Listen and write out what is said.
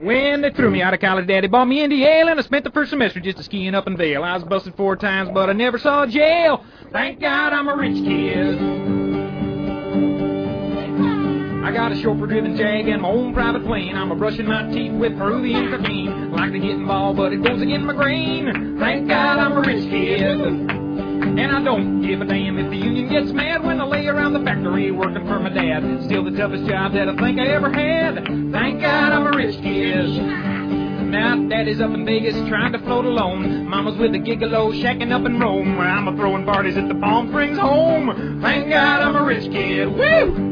When they threw me out of college, Daddy bought me into Yale, and I spent the first semester just a skiing up in Vail. I was busted 4 times, but I never saw jail. Thank God I'm a rich kid. I got a chauffeur-driven Jag and my own private plane. I'm brushing my teeth with Peruvian cocaine. Like to get involved, but it goes against my grain. Thank God I'm a rich kid. And I don't give a damn if the union gets mad when I lay around the factory working for my dad. It's still the toughest job that I think I ever had. Thank God I'm a rich kid. Now Daddy's up in Vegas trying to float alone. Mama's with a gigolo shacking up in Rome, where I'm a throwing parties at the Palm Springs home. Thank God I'm a rich kid. Woo!